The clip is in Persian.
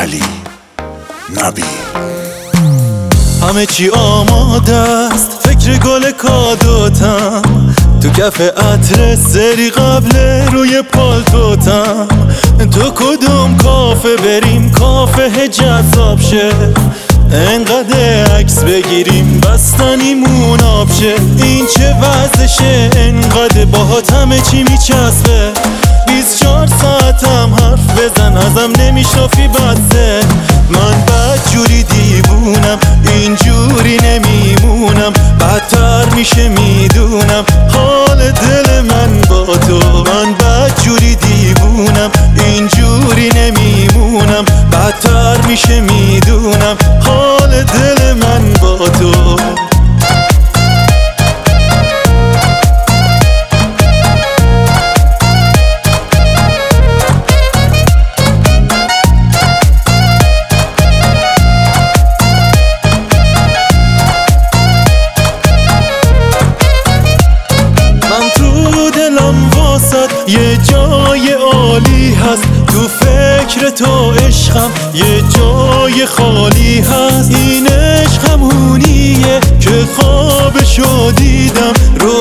علی نبی. همه چی آماده است، فکر گل کادوتم، تو کف عطر سری قبل روی پالتوتم. تو کدوم کافه بریم، کافه جذاب شه، انقدر عکس بگیریم بستنیمون آب شه. این چه وضعشه، انقدر باهات همه چی میچسبه. 24 ساعتم حرف بزن، ازم نمیشنافی بسه. من بدجوری دیوونم، اینجوری نمیمونم، بدتر میشه میدونم حال دل من با تو. من بدجوری دیوونم، اینجوری نمیمونم، بدتر میشه میدونم حال دل من با تو. یه جای عالی هست، تو فکر تو عشقم یه جای خالی هست. این عشق همونیه که خوابشو دیدم،